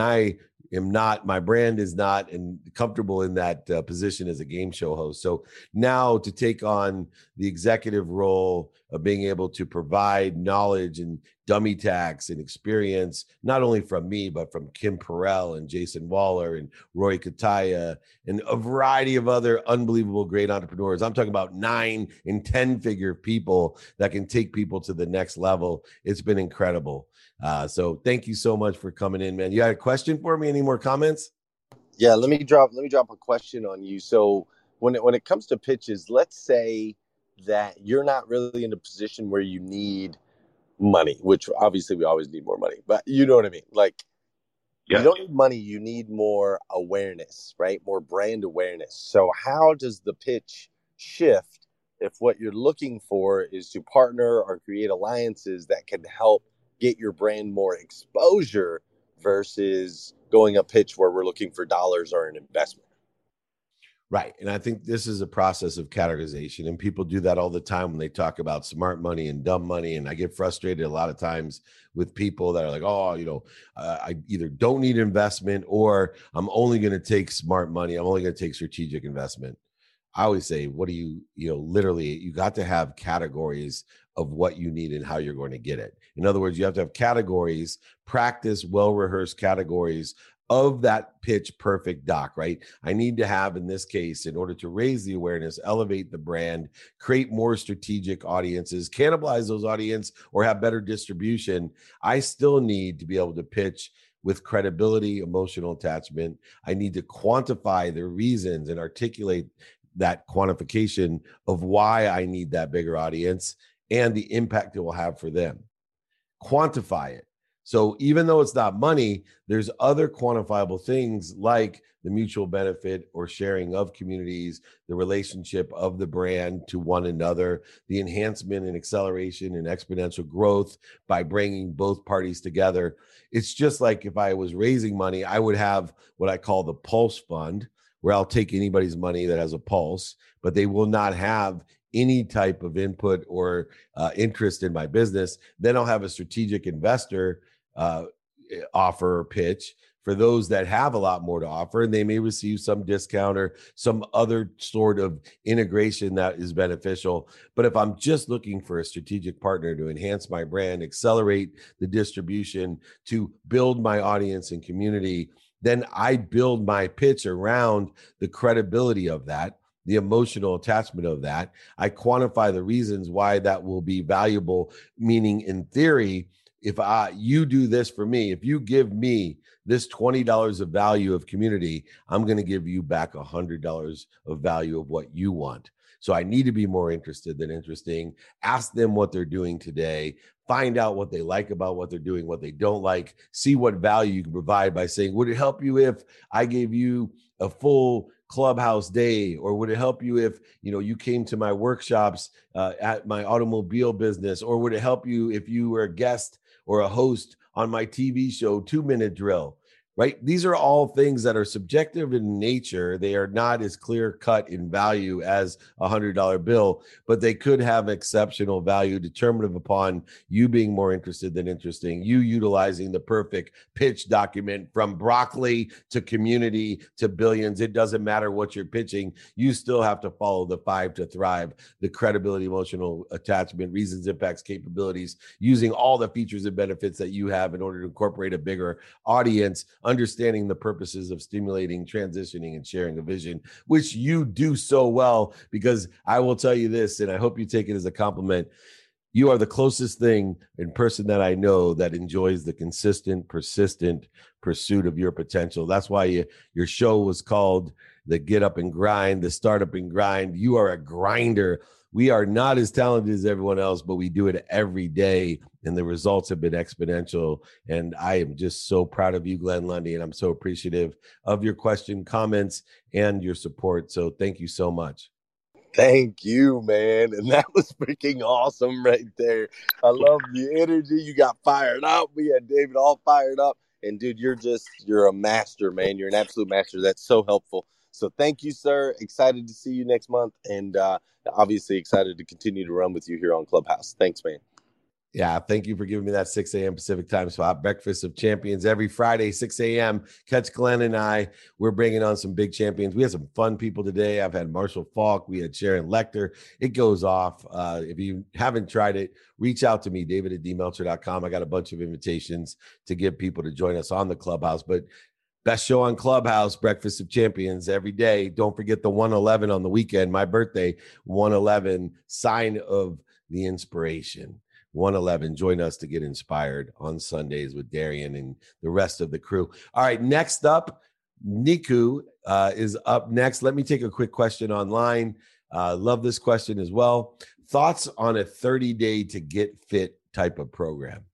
my brand is not comfortable in that position as a game show host. So now to take on the executive role of being able to provide knowledge and dummy tax and experience, not only from me, but from Kim Perrell and Jason Waller and Roy Kataya and a variety of other unbelievable great entrepreneurs. I'm talking about 9 and 10 figure people that can take people to the next level. It's been incredible. So thank you so much for coming in, man. You had a question for me? Any more comments? Yeah, let me drop a question on you. So when it comes to pitches, let's say that you're not really in a position where you need money, which obviously we always need more money, but you know what I mean? Like, you don't need money, you need more awareness, right? More brand awareness. So how does the pitch shift if what you're looking for is to partner or create alliances that can help get your brand more exposure versus going a pitch where we're looking for dollars or an investment? Right. And I think this is a process of categorization, and people do that all the time when they talk about smart money and dumb money. And I get frustrated a lot of times with people that are like, I either don't need investment or I'm only going to take smart money. I'm only going to take strategic investment. I always say, literally, you got to have categories of what you need and how you're going to get it. In other words, you have to have categories, practice well-rehearsed categories of that pitch perfect doc, right? I need to have, in this case, in order to raise the awareness, elevate the brand, create more strategic audiences, cannibalize those audience, or have better distribution. I still need to be able to pitch with credibility, emotional attachment. I need to quantify the reasons and articulate that quantification of why I need that bigger audience and the impact it will have for them. Quantify it. So even though it's not money, there's other quantifiable things like the mutual benefit or sharing of communities, the relationship of the brand to one another, the enhancement and acceleration and exponential growth by bringing both parties together. It's just like if I was raising money, I would have what I call the pulse fund, where I'll take anybody's money that has a pulse, but they will not have any type of input or interest in my business. Then I'll have a strategic investor offer or pitch for those that have a lot more to offer, and they may receive some discount or some other sort of integration that is beneficial. But if I'm just looking for a strategic partner to enhance my brand, accelerate the distribution, to build my audience and community, then I build my pitch around the credibility of that, the emotional attachment of that. I quantify the reasons why that will be valuable, meaning in theory, if you do this for me, if you give me this $20 of value of community, I'm going to give you back $100 of value of what you want. So I need to be more interested than interesting. Ask them what they're doing today. Find out what they like about what they're doing, what they don't like. See what value you can provide by saying, would it help you if I gave you a full clubhouse day? Or would it help you if, you came to my workshops at my automobile business? Or would it help you if you were a guest or a host on my TV show, 2 Minute Drill? Right? These are all things that are subjective in nature. They are not as clear cut in value as a $100 bill, but they could have exceptional value determinative upon you being more interested than interesting, you utilizing the perfect pitch document from broccoli to community to billions. It doesn't matter what you're pitching. You still have to follow the 5 to thrive, the credibility, emotional attachment, reasons, impacts, capabilities, using all the features and benefits that you have in order to incorporate a bigger audience, understanding the purposes of stimulating, transitioning, and sharing a vision, which you do so well. Because I will tell you this, and I hope you take it as a compliment, you are the closest thing in person that I know that enjoys the consistent, persistent pursuit of your potential. That's why your show was called the Get Up and Grind, the Startup and Grind. You are a grinder. We are not as talented as everyone else, but we do it every day, and the results have been exponential. And I am just so proud of you, Glenn Lundy, and I'm so appreciative of your question, comments, and your support. So thank you so much. Thank you, man. And that was freaking awesome right there. I love the energy. You got fired up. We had David all fired up. And dude, you're a master, man. You're an absolute master. That's so helpful. So thank you, sir. Excited to see you next month. And obviously excited to continue to run with you here on Clubhouse. Thanks, man. Yeah, thank you for giving me that 6 a.m. Pacific time spot. Breakfast of Champions every Friday, 6 a.m. Catch Glenn and I. We're bringing on some big champions. We had some fun people today. I've had Marshall Falk. We had Sharon Lecter. It goes off. If you haven't tried it, reach out to me, david@dmelcher.com. I got a bunch of invitations to get people to join us on the Clubhouse. But best show on Clubhouse, Breakfast of Champions every day. Don't forget the 111 on the weekend, my birthday, 111, sign of the inspiration. 111. Join us to get inspired on Sundays with Darian and the rest of the crew. All right, next up, Niku is up next. Let me take a quick question online. Love this question as well. Thoughts on a 30-day to get fit type of program?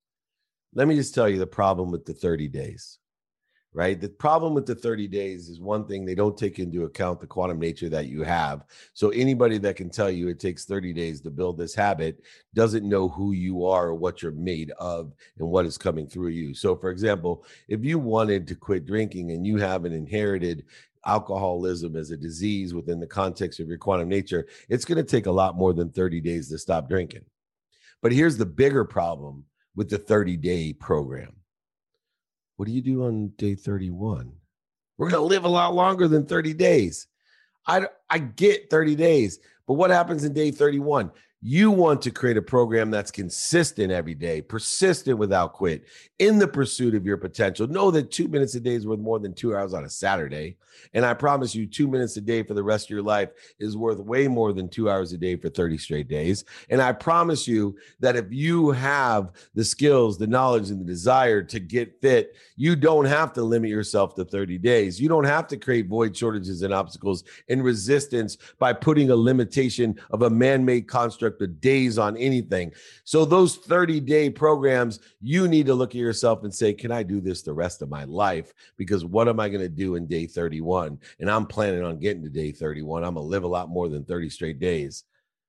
Let me just tell you the problem with the 30 days. Right? The problem with the 30 days is one thing, they don't take into account the quantum nature that you have. So anybody that can tell you it takes 30 days to build this habit doesn't know who you are or what you're made of and what is coming through you. So for example, if you wanted to quit drinking and you have an inherited alcoholism as a disease within the context of your quantum nature, it's going to take a lot more than 30 days to stop drinking. But here's the bigger problem with the 30-day program. What do you do on day 31? We're going to live a lot longer than 30 days. I get 30 days, but what happens in day 31? You want to create a program that's consistent every day, persistent without quit, in the pursuit of your potential. Know that 2 minutes a day is worth more than 2 hours on a Saturday. And I promise you, 2 minutes a day for the rest of your life is worth way more than 2 hours a day for 30 straight days. And I promise you that if you have the skills, the knowledge, and the desire to get fit, you don't have to limit yourself to 30 days. You don't have to create void, shortages, and obstacles and resistance by putting a limitation of a man-made construct of days on anything. So those 30-day programs, you need to look at yourself and say, can I do this the rest of my life? Because what am I going to do in day 31? And I'm planning on getting to day 31. I'm going to live a lot more than 30 straight days.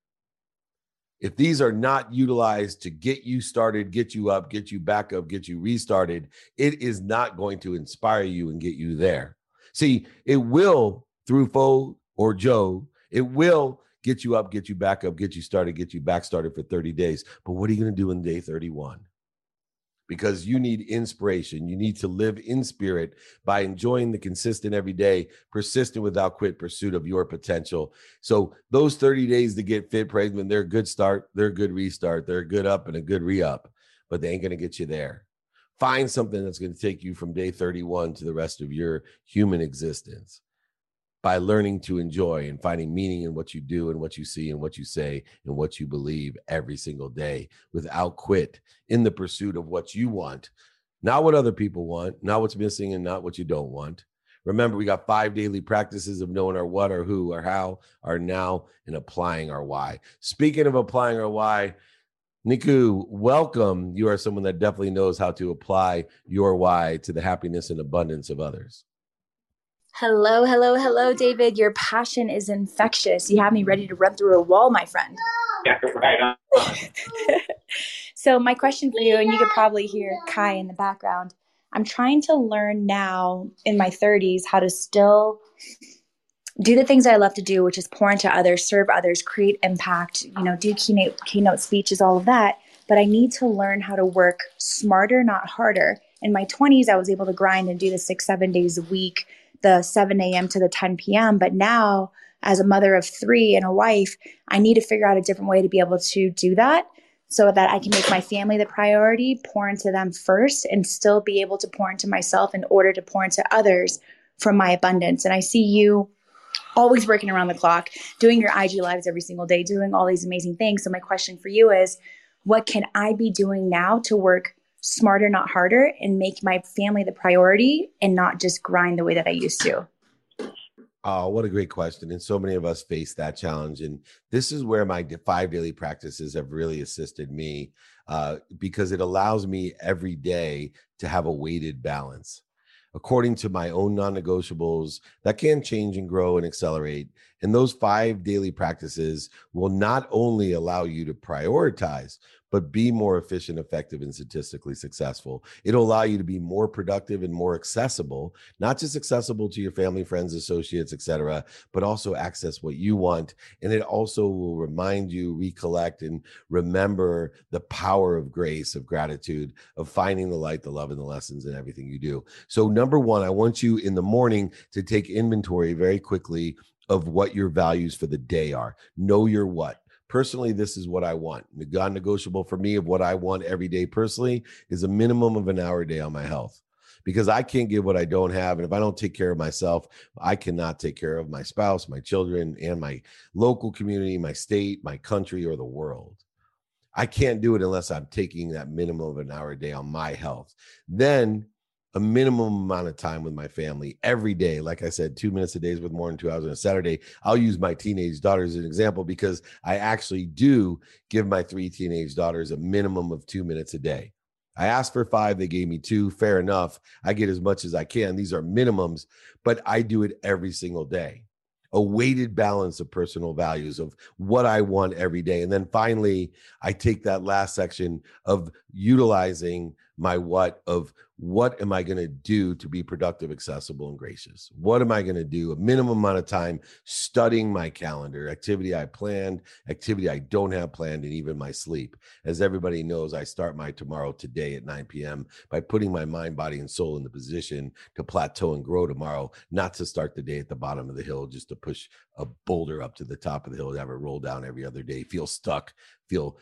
If these are not utilized to get you started, get you up, get you back up, get you restarted, it is not going to inspire you and get you there. See, it will, through Fo or Joe, it will get you up, get you back up, get you started, get you back started for 30 days. But what are you going to do in day 31? Because you need inspiration. You need to live in spirit by enjoying the consistent every day, persistent without quit pursuit of your potential. So those 30 days to get fit, Praisman, they're a good start. They're a good restart. They're a good up and a good re-up, but they ain't going to get you there. Find something that's going to take you from day 31 to the rest of your human existence by learning to enjoy and finding meaning in what you do and what you see and what you say and what you believe every single day without quit, in the pursuit of what you want, not what other people want, not what's missing and not what you don't want. Remember, we got 5 daily practices of knowing our what, our who, our how, our now, and applying our why. Speaking of applying our why, Niku, welcome. You are someone that definitely knows how to apply your why to the happiness and abundance of others. Hello, hello, hello, David. Your passion is infectious. You have me ready to run through a wall, my friend. Yeah, right on. So my question for you, and you could probably hear Kai in the background, I'm trying to learn now in my 30s how to still do the things I love to do, which is pour into others, serve others, create impact, do keynote speeches, all of that. But I need to learn how to work smarter, not harder. In my 20s, I was able to grind and do the 6-7 days a week, the 7 a.m. to the 10 p.m. But now, as a mother of 3 and a wife, I need to figure out a different way to be able to do that so that I can make my family the priority, pour into them first, and still be able to pour into myself in order to pour into others from my abundance. And I see you always working around the clock, doing your IG lives every single day, doing all these amazing things. So my question for you is, what can I be doing now to work smarter, not harder, and make my family the priority and not just grind the way that I used to? Oh, what a great question. And so many of us face that challenge. And this is where my 5 daily practices have really assisted me because it allows me every day to have a weighted balance according to my own non-negotiables that can change and grow and accelerate. And those 5 daily practices will not only allow you to prioritize, but be more efficient, effective, and statistically successful. It'll allow you to be more productive and more accessible, not just accessible to your family, friends, associates, etc., but also access what you want. And it also will remind you, recollect, and remember the power of grace, of gratitude, of finding the light, the love, and the lessons in everything you do. So number one, I want you in the morning to take inventory very quickly of what your values for the day are. Know your what. Personally, this is what I want. Non-negotiable for me of what I want every day personally is a minimum of an hour a day on my health, because I can't give what I don't have. And if I don't take care of myself, I cannot take care of my spouse, my children, and my local community, my state, my country, or the world. I can't do it unless I'm taking that minimum of an hour a day on my health. Then a minimum amount of time with my family every day. Like I said, 2 minutes a day is worth more than 2 hours on a Saturday. I'll use my teenage daughter as an example because I actually do give my 3 teenage daughters a minimum of 2 minutes a day. I asked for 5, they gave me 2. Fair enough. I get as much as I can. These are minimums, but I do it every single day. A weighted balance of personal values of what I want every day. And then finally, I take that last section of utilizing my what am I going to do to be productive, accessible, and gracious? What am I going to do? A minimum amount of time studying my calendar, activity I planned, activity I don't have planned, and even my sleep. As everybody knows, I start my tomorrow today at 9 p.m. by putting my mind, body, and soul in the position to plateau and grow tomorrow, not to start the day at the bottom of the hill, just to push a boulder up to the top of the hill, to have it roll down every other day, feel stuck, feel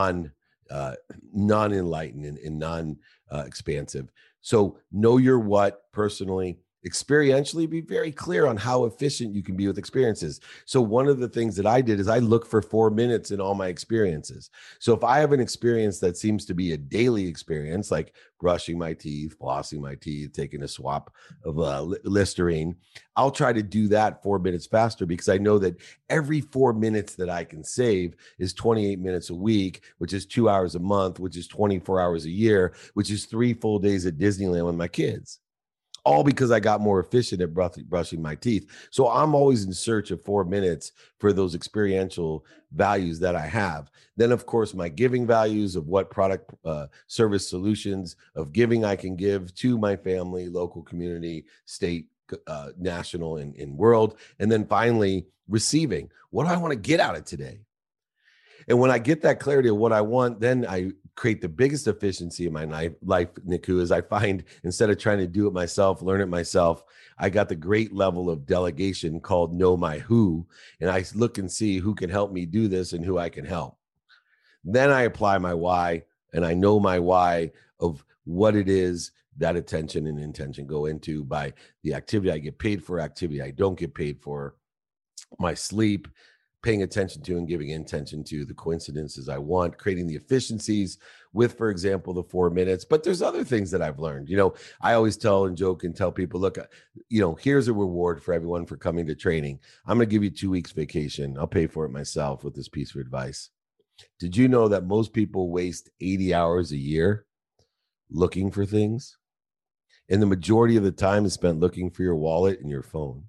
non-enlightened and non-expansive. So know your what personally. Experientially, be very clear on how efficient you can be with experiences. So one of the things that I did is I look for 4 minutes in all my experiences. So if I have an experience that seems to be a daily experience, like brushing my teeth, flossing my teeth, taking a swap of Listerine, I'll try to do that 4 minutes faster, because I know that every 4 minutes that I can save is 28 minutes a week, which is 2 hours a month, which is 24 hours a year, which is 3 full days at Disneyland with my kids. All because I got more efficient at brushing my teeth. So I'm always in search of 4 minutes for those experiential values that I have. Then, of course, my giving values of what product, service solutions of giving I can give to my family, local community, state, national, and world. And then finally, receiving. What do I want to get out of today? And when I get that clarity of what I want, then I create the biggest efficiency in my life, Niku, is I find, instead of trying to do it myself, learn it myself, I got the great level of delegation called Know My Who. And I look and see who can help me do this and who I can help. Then I apply my why, and I know my why of what it is that attention and intention go into by the activity I get paid for, activity I don't get paid for, my sleep, paying attention to and giving intention to the coincidences I want, creating the efficiencies with, for example, the 4 minutes. But there's other things that I've learned. I always tell and joke and tell people, look, here's a reward for everyone for coming to training. I'm going to give you 2 weeks vacation. I'll pay for it myself with this piece of advice. Did you know that most people waste 80 hours a year looking for things? And the majority of the time is spent looking for your wallet and your phone.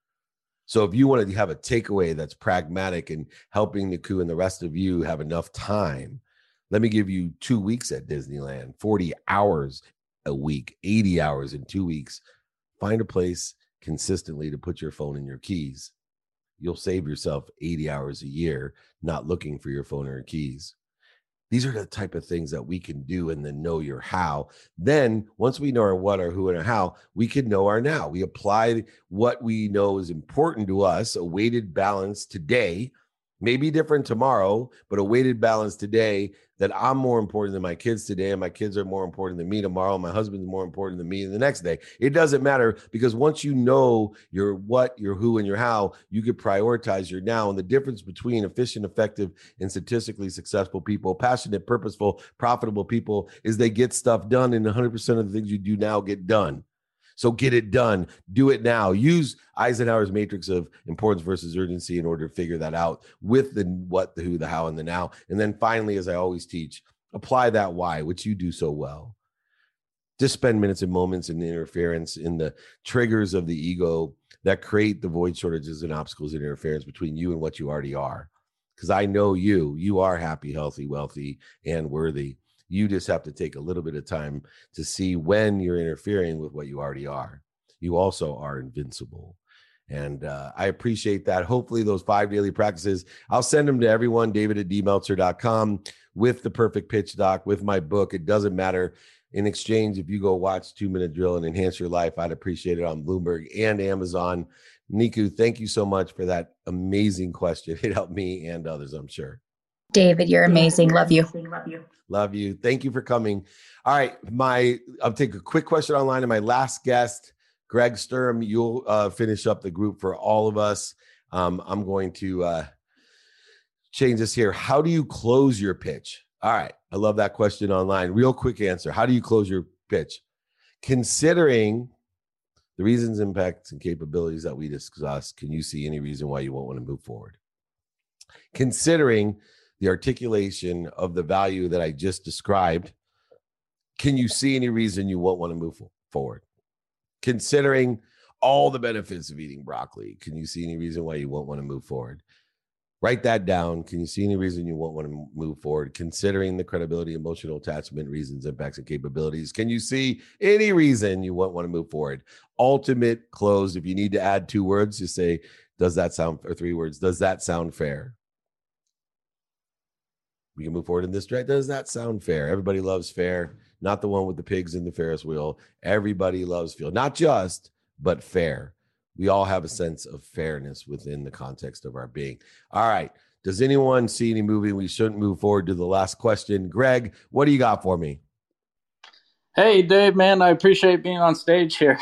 So if you want to have a takeaway that's pragmatic and helping Niku and the rest of you have enough time, let me give you 2 weeks at Disneyland, 40 hours a week, 80 hours in 2 weeks. Find a place consistently to put your phone and your keys. You'll save yourself 80 hours a year not looking for your phone or your keys. These are the type of things that we can do and then know your how. Then once we know our what, our who, and our how, we can know our now. We apply what we know is important to us, a weighted balance today, maybe different tomorrow, but a weighted balance today, that I'm more important than my kids today, and my kids are more important than me tomorrow, and my husband's more important than me the next day. It doesn't matter, because once you know your what, your who, and your how, you can prioritize your now. And the difference between efficient, effective, and statistically successful people, passionate, purposeful, profitable people, is they get stuff done, and 100% of the things you do now get done. So get it done. Do it now. Use Eisenhower's matrix of importance versus urgency in order to figure that out with the what, the who, the how, and the now. And then finally, as I always teach, apply that why, which you do so well. Just spend minutes and moments in the interference, in the triggers of the ego that create the void shortages and obstacles and interference between you and what you already are. Because I know you are happy, healthy, wealthy, and worthy. You just have to take a little bit of time to see when you're interfering with what you already are. You also are invincible. And I appreciate that. Hopefully those 5 daily practices, I'll send them to everyone, david@dmeltzer.com, with the perfect pitch doc, with my book. It doesn't matter. In exchange, if you go watch 2 Minute Drill and enhance your life, I'd appreciate it on Bloomberg and Amazon. Niku, thank you so much for that amazing question. It helped me and others, I'm sure. David, you're amazing. Love you. Love you. Thank you for coming. All right. I'll take a quick question online. And my last guest, Greg Sturm, you'll finish up the group for all of us. I'm going to change this here. How do you close your pitch? All right. I love that question online. Real quick answer. How do you close your pitch? Considering the reasons, impacts, and capabilities that we discussed, can you see any reason why you won't want to move forward? Considering the articulation of the value that I just described, can you see any reason you won't want to move forward? Considering all the benefits of eating broccoli, can you see any reason why you won't want to move forward? Write that down. Can you see any reason you won't want to move forward? Considering the credibility, emotional attachment, reasons, impacts, and capabilities, can you see any reason you won't want to move forward? Ultimate close. If you need to add 2 words, just say, does that sound, or 3 words, does that sound fair? We can move forward in this direction. Does that sound fair? Everybody loves fair, not the one with the pigs in the Ferris wheel. Everybody loves fair, not just, but fair. We all have a sense of fairness within the context of our being. All right. Does anyone see any movie we shouldn't move forward to the last question? Greg, what do you got for me? Hey, Dave, man, I appreciate being on stage here.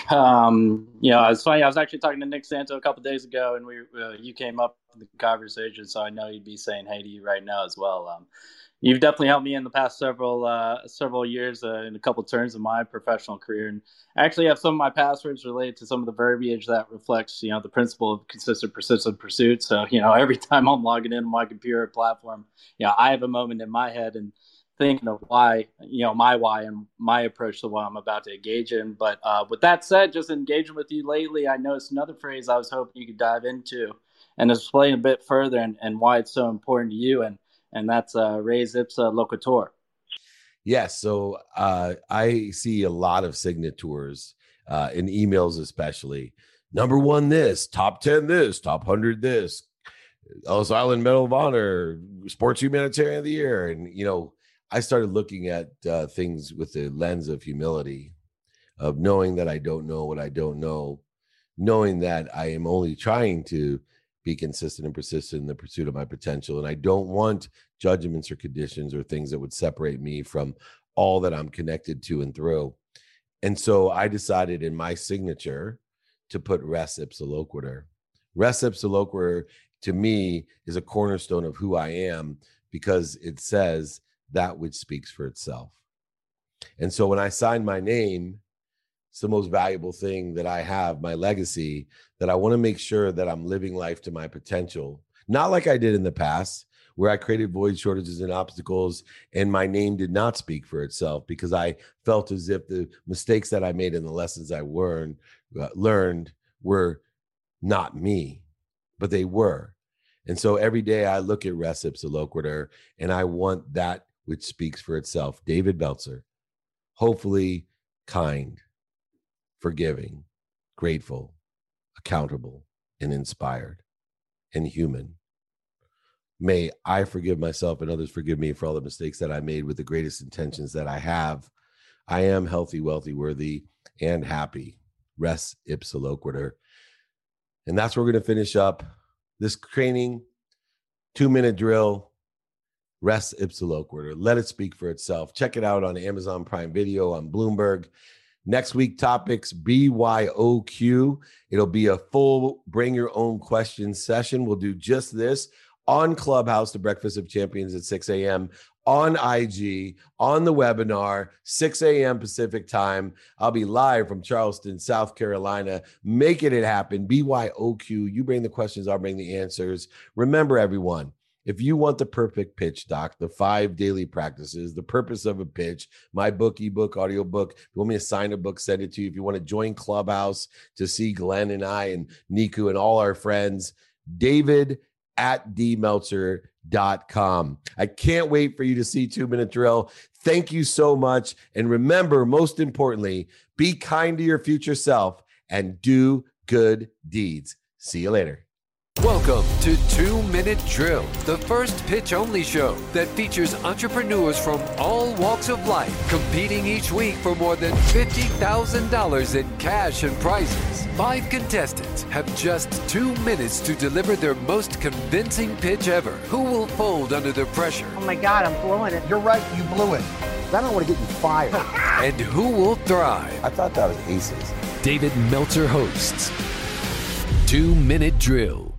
It's funny. I was actually talking to Nick Santo a couple days ago, and you came up in the conversation, so I know you'd be saying hey to you right now as well. You've definitely helped me in the past several years in a couple turns of my professional career, and I actually have some of my passwords related to some of the verbiage that reflects, the principle of consistent, persistent pursuit. So, every time I'm logging into my computer platform, I have a moment in my head and thinking of why, my why and my approach to what I'm about to engage in. But with that said, just engaging with you lately, I noticed another phrase I was hoping you could dive into and explain a bit further and why it's so important to you. And that's res ipsa loquitur. Yes. So I see a lot of signatures in emails, especially. Number 1, this, top 10, this, top 100, this, Ellis Island Medal of Honor, Sports Humanitarian of the Year. And, I started looking at things with the lens of humility, of knowing that I don't know what I don't know, knowing that I am only trying to be consistent and persistent in the pursuit of my potential. And I don't want judgments or conditions or things that would separate me from all that I'm connected to and through. And so I decided in my signature to put res ipsa loquitur. Res ipsa loquitur, to me, is a cornerstone of who I am, because it says that which speaks for itself. And so when I sign my name, it's the most valuable thing that I have, my legacy, that I want to make sure that I'm living life to my potential. Not like I did in the past, where I created void shortages and obstacles, and my name did not speak for itself, because I felt as if the mistakes that I made and the lessons I learned were not me, but they were. And so every day I look at res ipsa loquitur, and I want that which speaks for itself. David Meltzer, hopefully kind, forgiving, grateful, accountable, and inspired, and human. May I forgive myself and others forgive me for all the mistakes that I made with the greatest intentions that I have. I am healthy, wealthy, worthy, and happy. Res ipsa loquitur. And that's where we're going to finish up this training, 2-minute drill. Res ipsa loquitur. Let it speak for itself. Check it out on Amazon Prime Video, on Bloomberg. Next week, topics BYOQ. It'll be a full bring your own questions session. We'll do just this on Clubhouse, the Breakfast of Champions at 6 a.m., on IG, on the webinar, 6 a.m. Pacific time. I'll be live from Charleston, South Carolina, making it happen. BYOQ. You bring the questions, I'll bring the answers. Remember, everyone, If you want the perfect pitch, Doc, the 5 daily practices, the purpose of a pitch, my book, ebook, audiobook. If you want me to sign a book, send it to you. If you want to join Clubhouse to see Glenn and I and Niku and all our friends, David@dmeltzer.com. I can't wait for you to see 2 Minute Drill. Thank you so much. And remember, most importantly, be kind to your future self and do good deeds. See you later. Welcome to 2 Minute Drill, the first pitch-only show that features entrepreneurs from all walks of life competing each week for more than $50,000 in cash and prizes. 5 contestants have just 2 minutes to deliver their most convincing pitch ever. Who will fold under the pressure? Oh my God, I'm blowing it. You're right, you blew it. I don't want to get you fired. And who will thrive? I thought that was aces. David Meltzer hosts 2 Minute Drill.